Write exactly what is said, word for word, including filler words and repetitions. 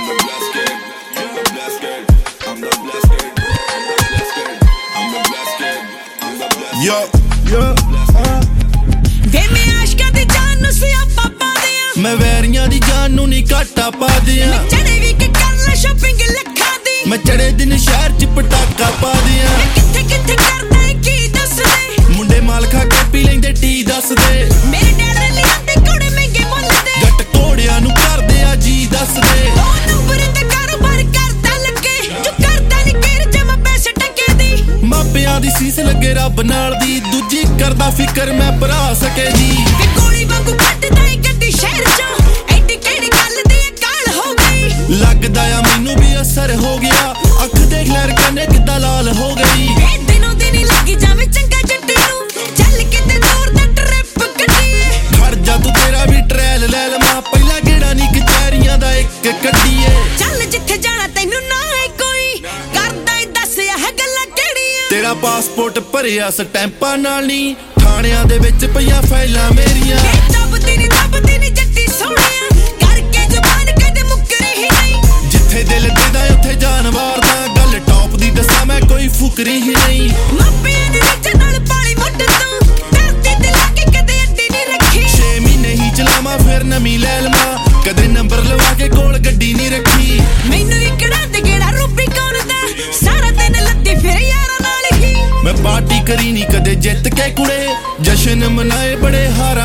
the blessed kid. I'm the blessed kid. I'm the blessed kid. I'm the blessed kid. I'm the blessed kid. I'm the blessed kid. Yo, yo, ਵੇ ਮੈਂ ਆਸ਼ਕਾਂ ਦੀ ਜਾਨ ਨੂੰ ਸਿਆਪਾ ਪਾ ਦਿਆਂ ਮੈਂ ਵੈਰੀਆਂ ਦੀ ਜਾਨ ਨੂੰ ਨਹੀਂ ਘਾਟਾ ਪਾ ਦਿਆਂ ਚੜੇ ਵੀ ਕਿ ਕਰ ਲੈ ਸ਼ਾਪਿੰਗ ਲੱਖਾਂ ਦੀ ਮੈਂ ਚੜੇ ਦਿਨ ਸ਼ਹਿਰ ਚ ਪਟਾਕਾ ਪਾ ਦਿਆਂ ਕਿੱਥੇ ਕਿੱਥੇ ਕਰਦਾ ਏ ਕੀ ਦੱਸ ਦੇ ਮੁੰਡੇ ਮਾਲ ਖਾ ਕੇ ਪੀ ਲੈਂਦੇ ਟੀ ਦੱਸਦੇ ਮੇਰੇ ਡੈਡ ਲਿਆਂਦੇ ਘੋੜੇ ਮਹਿੰਗੇ ਮੁੱਲ ਦੇ ਜੱਟ ਘੋੜਿਆਂ ਨੂੰ ਕਰਦੇ ਆ ਜੀ ਦੱਸਦੇ ਉਹ ਨੰਬਰ ਤੇ ਕਾਰੋਬਾਰ ਕਰਦਾ ਲੱਗੇ ਜੋ ਕਰਦਾ ਨਹੀਂ ਕਿਰ ਜਮਾ ਪੈਸੇ ਟਕੇ ਦੀ ਮਾਪਿਆਂ ਦੀ ਸੀਸ ਲੱਗੇ ਰੱਬ ਨਾਲ ਦੀ ਦੂਜੀ ਕਰਦਾ ਫਿਕਰ ਮੈਂ ਭਰਾ ਸਕੇ ਜੀ ਵੇ ਗੋਲੀ ਵਾਂਗੂ ਕੱਢਦਾ ਏ ਗੱਡੀ ਸ਼ਹਿਰ ਚੋਂ ਐਡੀ ਕਿਹੜੀ ਗੱਲ ਦੀ ਇਹ ਕਾਲ ਹੋ ਗਈ ਲੱਗਦਾ ਆ ਮੈਨੂੰ ਵੀ ਅਸਰ ਹੋ ਗਿਆ ਅੱਖ ਦੇਖ ਲੈ ਰਕਾਨੇ ਕਿੱਦਾਂ ਲਾਲ ਹੋ ਗਈ ਵੇ ਦਿਨੋਂ ਦਿਨ ਹੀ ਲੱਗੀ ਜਾਵੇ ਚੰਗਾ ਜੱਟੀ ਨੂੰ ਚੱਲ ਕਿਤੇ ਦੂਰ ਦਾ ਟ੍ਰਿਪ ਕੱਢੀਏ ਖੜ ਜਾ ਤੂੰ ਤੇਰਾ ਵੀ ਟ੍ਰੈਲ ਲੈ ਲਵਾਂ ਪਹਿਲਾਂ ਗੇੜਾ ਨਹੀਂ ਕਚਹਿਰੀਆਂ ਦਾ ਇੱਕ ਕੱਢੀਏ ਚੱਲ ਜਿੱਥੇ ਜਾਣਾ ਤੈਨੂੰ ਨਾ ਹੈ ਕੋਈ ਕਰਦਾ ਏ ਦੱਸ ਇਹ ਗੱਲਾਂ ਕਿਹੜੀਆਂ ਤੇਰਾ ਪਾਸਪੋਰਟ ਭਰਿਆ ਸਟੈਂਪਾਂ ਨਾਲ ਨਹੀਂ ਥਾਣਿਆਂ ਦੇ ਵਿੱਚ ਪਈਆਂ ਫਾਈਲਾਂ ਮੇਰੀਆਂ ਵੇ ਦੱਬਦੀ ਨੀ ਦੱਬਦੀ ਨੀ ਜੱਟੀ ਸੋਹਣਿਆ ਕਰਕੇ ਜ਼ੁਬਾਨ ਕਦੇ ਮੁੱਕਰੇ ਹੀ ਨਹੀਂ ਜਿੱਥੇ ਦਿਲ ਦੇਦਾ ਉੱਥੇ ਜਾਨ ਵਾਰਦਾ ਗੱਲ ਟੌਪ ਦੀ ਦੱਸਾਂ ਮੈਂ ਕੋਈ ਫੁਕਰੀ ਹੀ ਨਹੀਂ ਮਾਪਿਆਂ ਨੇ ਵਿੱਚ ਨਾਲ ਪਾਲੀ ਮੁੱਢ ਤੋਂ ਧਰਤੀ ਤੇ ਲਾ ਕੇ ਕਦੇ ਅੱਡੀ ਨਹੀਂ ਰੱਖੀ ਛੇ ਮਹੀਨੇ ਹੀ ਚਲਾਵਾਂ ਫਿਰ ਨਵੀਂ ਲੈ ਲਵਾਂ ਕਦੇ ਨੰਬਰ ਲਵਾ ਕੇ ਕੋਲ ਗੱਡੀ ਨਹੀਂ ਰੱਖੀ ਮੈਨੂੰ ਇਕੜਾ ਤੇ ਗੇੜਾ ਰੂਪੀ ਕੌਣ ਦਾ ਸਾਰਾ ਦਿਨ ਲੱਦੀ ਫਿਰ ਯਾਰਾਂ ਨਾਲ ਹੀ ਮੈਂ ਪਾਰਟੀ ਕਰੀ ਨਹੀਂ ਕਦੇ ਜਿੱਤ ਕੇ ਕੁੜੇ ਜਸ਼ਨ ਮਨਾਏ ਬੜੇ ਹਾਰਾਂ